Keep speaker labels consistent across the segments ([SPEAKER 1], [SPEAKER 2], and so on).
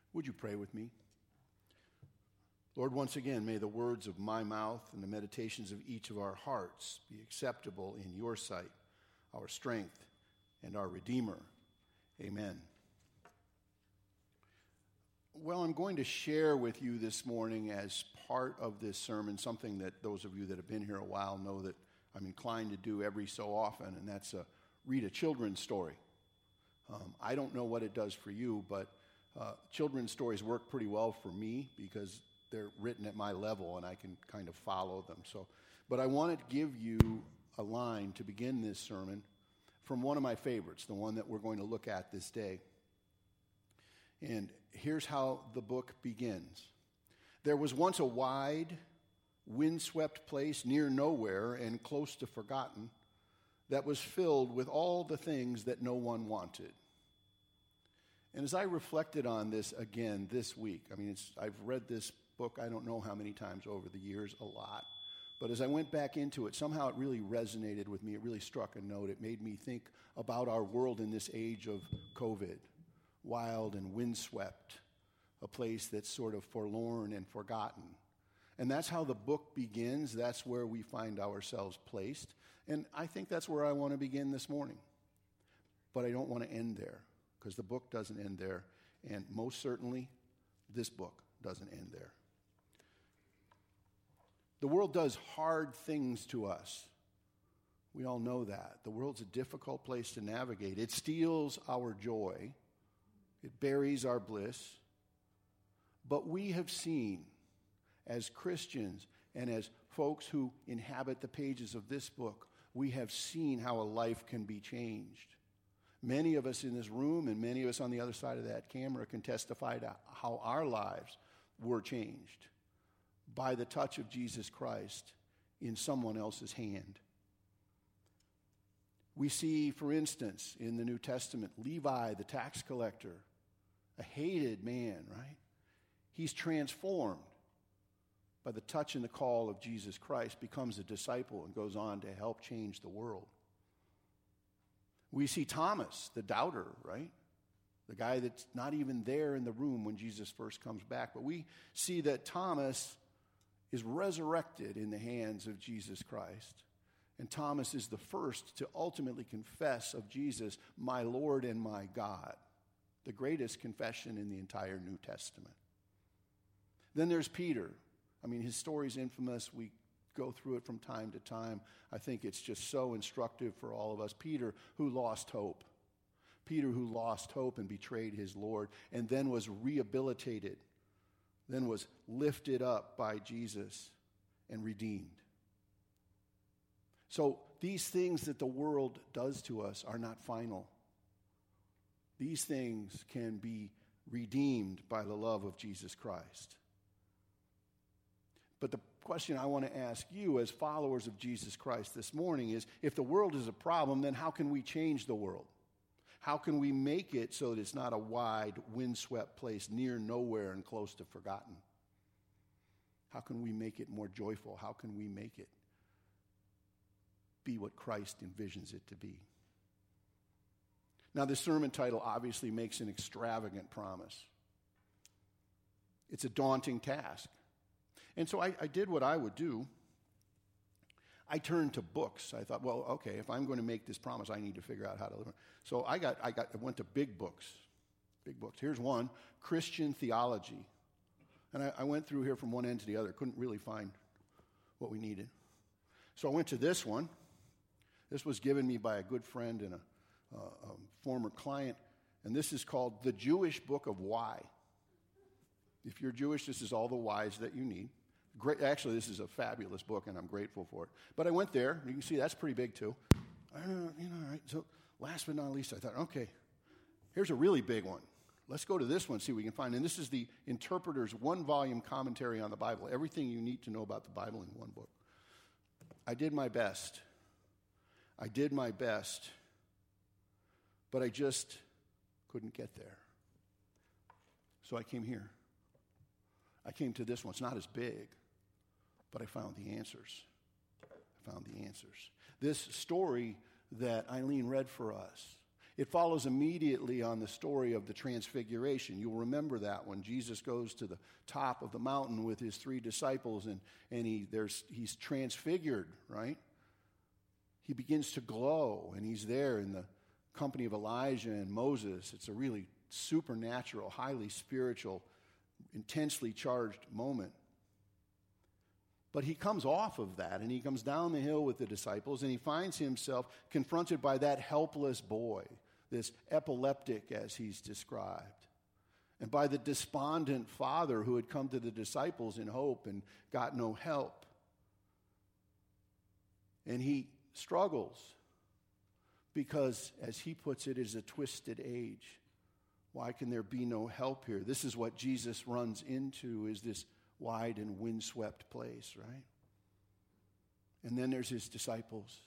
[SPEAKER 1] Would you pray with me? Lord, once again, may the words of my mouth and the meditations of each of our hearts be acceptable in your sight, our strength and our Redeemer. Amen. Well, I'm going to share with you this morning as part of this sermon something that those of you that have been here a while know that I'm inclined to do every so often, and that's read a children's story. I don't know what it does for you, but children's stories work pretty well for me because they're written at my level and I can kind of follow them. But I wanted to give you a line to begin this sermon from one of my favorites, the one that we're going to look at this day. And here's how the book begins. There was once a wide, windswept place near nowhere and close to forgotten that was filled with all the things that no one wanted. And as I reflected on this again this week, I've read this book I don't know how many times over the years, a lot. But as I went back into it, somehow it really resonated with me. It really struck a note. It made me think about our world in this age of COVID, wild and windswept, a place that's sort of forlorn and forgotten. And that's how the book begins. That's where we find ourselves placed. And I think that's where I want to begin this morning. But I don't want to end there, because the book doesn't end there. And most certainly, this book doesn't end there. The world does hard things to us. We all know that. The world's a difficult place to navigate. It steals our joy. It buries our bliss. But we have seen, as Christians and as folks who inhabit the pages of this book, we have seen how a life can be changed. Many of us in this room and many of us on the other side of that camera can testify to how our lives were changed by the touch of Jesus Christ in someone else's hand. We see, for instance, in the New Testament, Levi, the tax collector, a hated man, right? He's transformed by the touch and the call of Jesus Christ, becomes a disciple, and goes on to help change the world. We see Thomas, the doubter, right? The guy that's not even there in the room when Jesus first comes back. But we see that Thomas is resurrected in the hands of Jesus Christ. And Thomas is the first to ultimately confess of Jesus, my Lord and my God. The greatest confession in the entire New Testament. Then there's Peter. His story's infamous. We go through it from time to time. I think it's just so instructive for all of us. Peter, who lost hope. Peter, who lost hope and betrayed his Lord, and then was rehabilitated, then was lifted up by Jesus and redeemed. So these things that the world does to us are not final. These things can be redeemed by the love of Jesus Christ. But the question I want to ask you as followers of Jesus Christ this morning is, if the world is a problem, then how can we change the world? How can we make it so that it's not a wide, windswept place near nowhere and close to forgotten? How can we make it more joyful? How can we make it be what Christ envisions it to be? Now, this sermon title obviously makes an extravagant promise. It's a daunting task. And so I did what I would do. I turned to books. I thought, well, okay, if I'm going to make this promise, I need to figure out how to live it. So I went to big books. Big books. Here's one, Christian Theology. And I went through here from one end to the other. Couldn't really find what we needed. So I went to this one. This was given me by a good friend and a former client. And this is called The Jewish Book of Why. If you're Jewish, this is all the whys that you need. Great. Actually, this is a fabulous book, and I'm grateful for it. But I went there. You can see that's pretty big, too. All right. So last but not least, I thought, okay, here's a really big one. Let's go to this one, see what we can find. And this is the Interpreter's one-volume commentary on the Bible. Everything you need to know about the Bible in one book. I did my best. But I just couldn't get there. So I came here. I came to this one. It's not as big, but I found the answers. This story that Eileen read for us It follows immediately on the story of the Transfiguration. You'll remember that when Jesus goes to the top of the mountain with his 3 disciples and he's transfigured, right? He begins to glow, and he's there in the company of Elijah and Moses. It's a really supernatural, highly spiritual, intensely charged moment. But he comes off of that, and he comes down the hill with the disciples, and he finds himself confronted by that helpless boy, this epileptic as he's described, and by the despondent father who had come to the disciples in hope and got no help. And he struggles because, as he puts it, is a twisted age. Why can there be no help here? This is what Jesus runs into, is this wide and windswept place, right? And then there's his disciples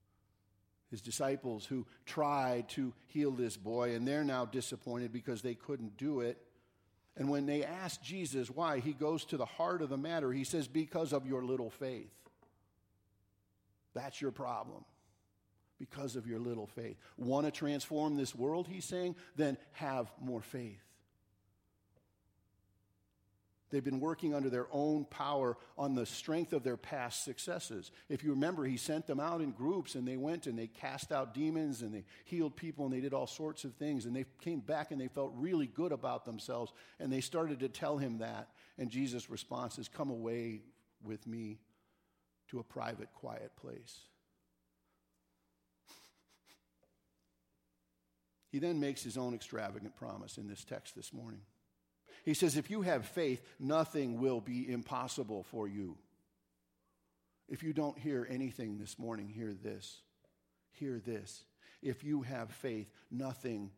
[SPEAKER 1] who tried to heal this boy, and they're now disappointed because they couldn't do it. And when they ask Jesus why, he goes to the heart of the matter. He says, because of your little faith. That's your problem. Because of your little faith. Want to transform this world, he's saying? Then have more faith. They've been working under their own power on the strength of their past successes. If you remember, he sent them out in groups, and they went and they cast out demons, and they healed people, and they did all sorts of things. And they came back and they felt really good about themselves, and they started to tell him that. And Jesus' response is, come away with me to a private, quiet place. He then makes his own extravagant promise in this text this morning. He says, if you have faith, nothing will be impossible for you. If you don't hear anything this morning, hear this. Hear this. If you have faith, nothing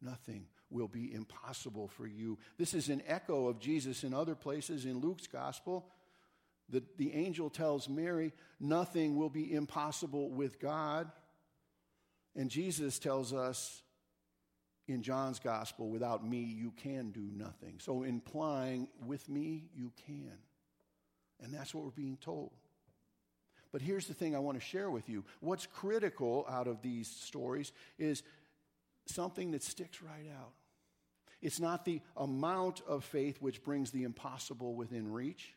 [SPEAKER 1] will be impossible for you. This is an echo of Jesus in other places. In Luke's gospel, the angel tells Mary, nothing will be impossible with God. And Jesus tells us, in John's gospel, without me, you can do nothing. So implying, with me, you can. And that's what we're being told. But here's the thing I want to share with you. What's critical out of these stories is something that sticks right out. It's not the amount of faith which brings the impossible within reach,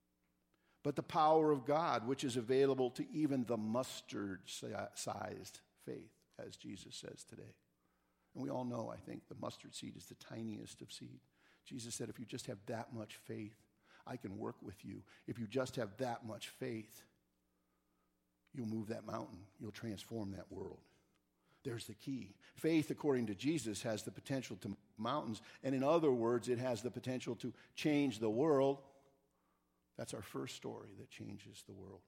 [SPEAKER 1] but the power of God, which is available to even the mustard-sized faith, as Jesus says today. And we all know, I think, the mustard seed is the tiniest of seed. Jesus said, if you just have that much faith, I can work with you. If you just have that much faith, you'll move that mountain. You'll transform that world. There's the key. Faith, according to Jesus, has the potential to move mountains. And in other words, it has the potential to change the world. That's our first story that changes the world.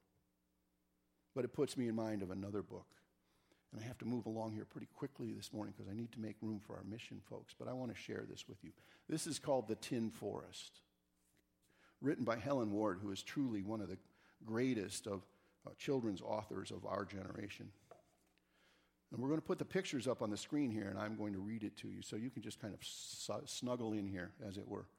[SPEAKER 1] But it puts me in mind of another book. And I have to move along here pretty quickly this morning because I need to make room for our mission folks. But I want to share this with you. This is called The Tin Forest, written by Helen Ward, who is truly one of the greatest of children's authors of our generation. And we're going to put the pictures up on the screen here, and I'm going to read it to you so you can just kind of snuggle in here, as it were.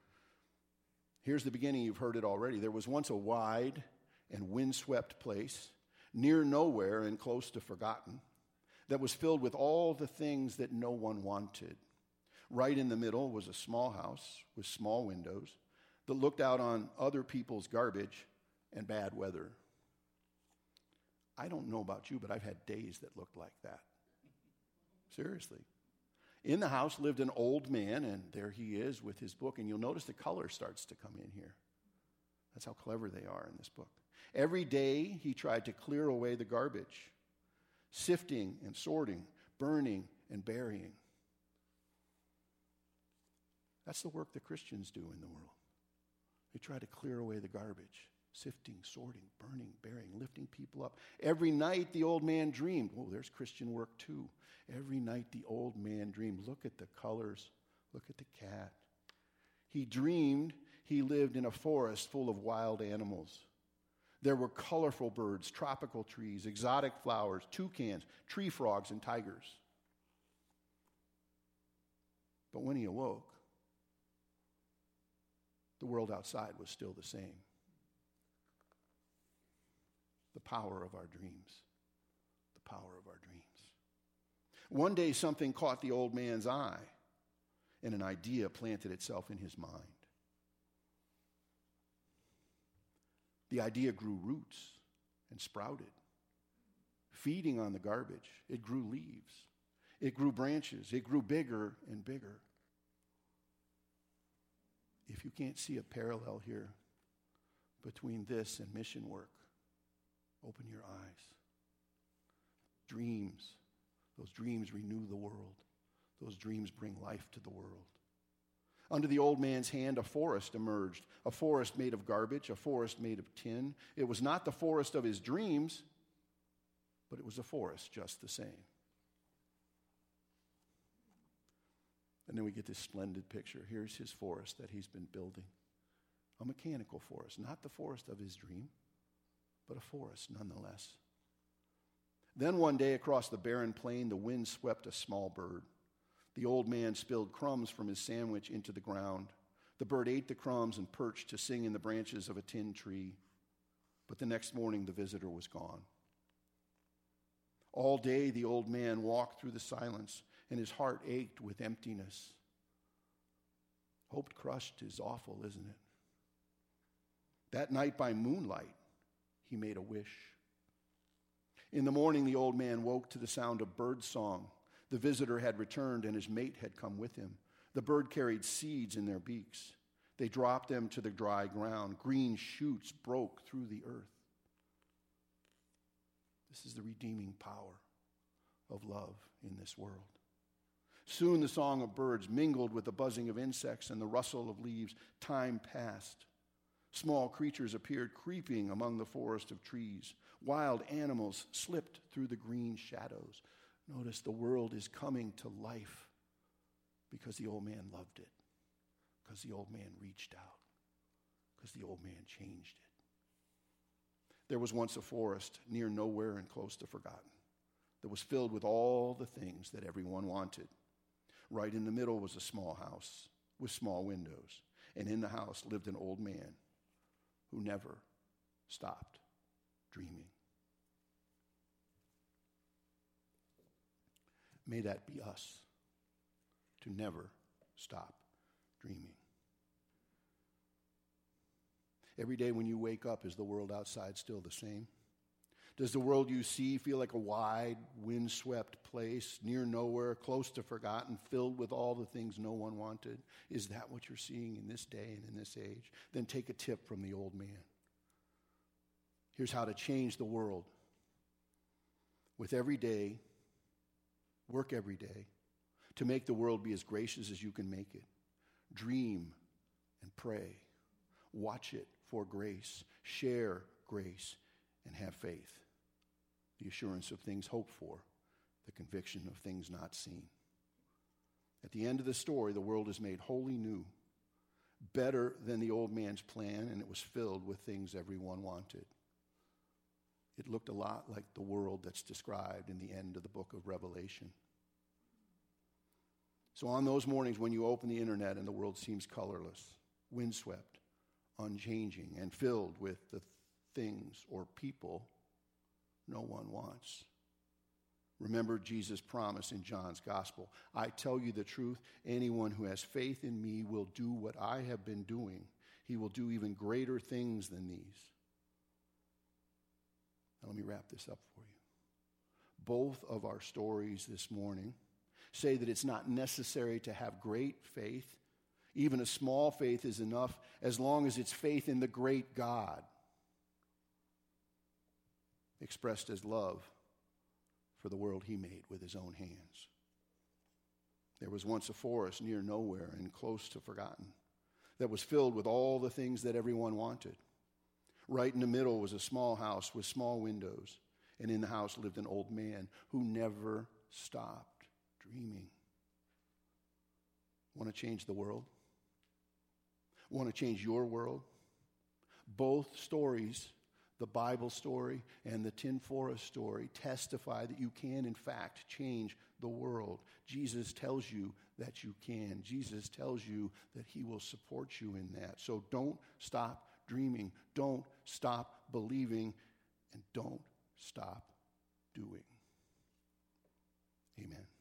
[SPEAKER 1] Here's the beginning. You've heard it already. There was once a wide and windswept place, near nowhere and close to forgotten, that was filled with all the things that no one wanted. Right in the middle was a small house with small windows that looked out on other people's garbage and bad weather. I don't know about you, but I've had days that looked like that. Seriously. In the house lived an old man, and there he is with his book, and you'll notice the color starts to come in here. That's how clever they are in this book. Every day he tried to clear away the garbage, sifting and sorting, burning and burying. That's the work that Christians do in the world. They try to clear away the garbage, sifting, sorting, burning, burying, lifting people up. Every night the old man dreamed. Oh, there's Christian work too. Every night the old man dreamed. Look at the colors. Look at the cat. He dreamed he lived in a forest full of wild animals. There were colorful birds, tropical trees, exotic flowers, toucans, tree frogs, and tigers. But when he awoke, the world outside was still the same. The power of our dreams. The power of our dreams. One day something caught the old man's eye, and an idea planted itself in his mind. The idea grew roots and sprouted. Feeding on the garbage, it grew leaves. It grew branches. It grew bigger and bigger. If you can't see a parallel here between this and mission work, open your eyes. Dreams. Those dreams renew the world. Those dreams bring life to the world. Under the old man's hand, a forest emerged, a forest made of garbage, a forest made of tin. It was not the forest of his dreams, but it was a forest just the same. And then we get this splendid picture. Here's his forest that he's been building. A mechanical forest, not the forest of his dream, but a forest nonetheless. Then one day across the barren plain, the wind swept a small bird. The old man spilled crumbs from his sandwich into the ground. The bird ate the crumbs and perched to sing in the branches of a tin tree. But the next morning, the visitor was gone. All day, the old man walked through the silence, and his heart ached with emptiness. Hope crushed is awful, isn't it? That night by moonlight, he made a wish. In the morning, the old man woke to the sound of bird song. The visitor had returned, and his mate had come with him. The bird carried seeds in their beaks. They dropped them to the dry ground. Green shoots broke through the earth. This is the redeeming power of love in this world. Soon the song of birds mingled with the buzzing of insects and the rustle of leaves. Time passed. Small creatures appeared creeping among the forest of trees. Wild animals slipped through the green shadows. Notice the world is coming to life because the old man loved it, because the old man reached out, because the old man changed it. There was once a forest near nowhere and close to forgotten that was filled with all the things that everyone wanted. Right in the middle was a small house with small windows, and in the house lived an old man who never stopped dreaming. May that be us, to never stop dreaming. Every day when you wake up, is the world outside still the same? Does the world you see feel like a wide, windswept place, near nowhere, close to forgotten, filled with all the things no one wanted? Is that what you're seeing in this day and in this age? Then take a tip from the old man. Here's how to change the world. With every day, work every day to make the world be as gracious as you can make it. Dream and pray. Watch it for grace. Share grace and have faith. The assurance of things hoped for, the conviction of things not seen. At the end of the story, the world is made wholly new, better than the old man's plan, and it was filled with things everyone wanted. It looked a lot like the world that's described in the end of the book of Revelation. So on those mornings when you open the internet and the world seems colorless, windswept, unchanging, and filled with the things or people no one wants, remember Jesus' promise in John's gospel. I tell you the truth, anyone who has faith in me will do what I have been doing. He will do even greater things than these. Now let me wrap this up for you. Both of our stories this morning say that it's not necessary to have great faith. Even a small faith is enough as long as it's faith in the great God, expressed as love for the world he made with his own hands. There was once a forest near nowhere and close to forgotten that was filled with all the things that everyone wanted. Right in the middle was a small house with small windows, and in the house lived an old man who never stopped dreaming. Want to change the world? Want to change your world? Both stories, the Bible story and the Tin Forest story, testify that you can, in fact, change the world. Jesus tells you that you can. Jesus tells you that he will support you in that. So don't stop dreaming. Don't stop believing. And don't stop doing. Amen.